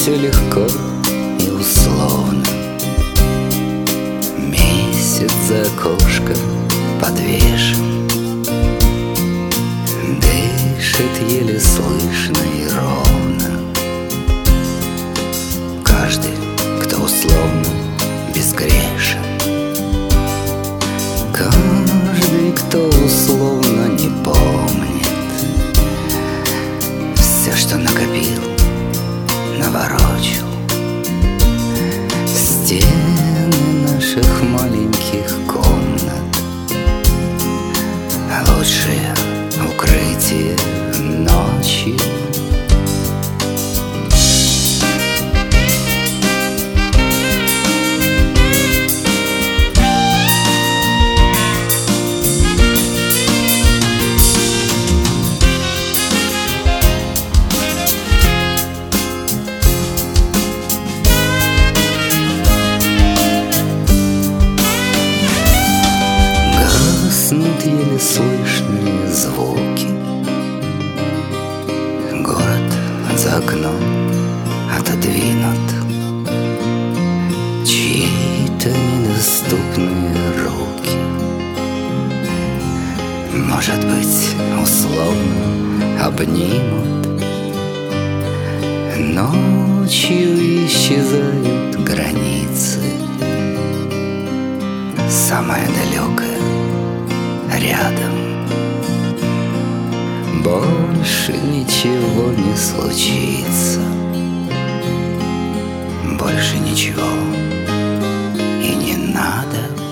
все легко и условно. Месяц за окошком подвешен, дышит еле слышно и ровно. Каждый, кто условно безгрешен, каждый, кто условно не помнит все, что накопил, наворочил. Стены наших маленьких комнат — лучшее укрытие ночью. Гаснут еле слышные звуки, город за окном отодвинут, чьи-то недоступные руки, может быть, условно обнимут. Ночью исчезают границы, самое далекое рядом. Больше ничего не случится, больше ничего и не надо.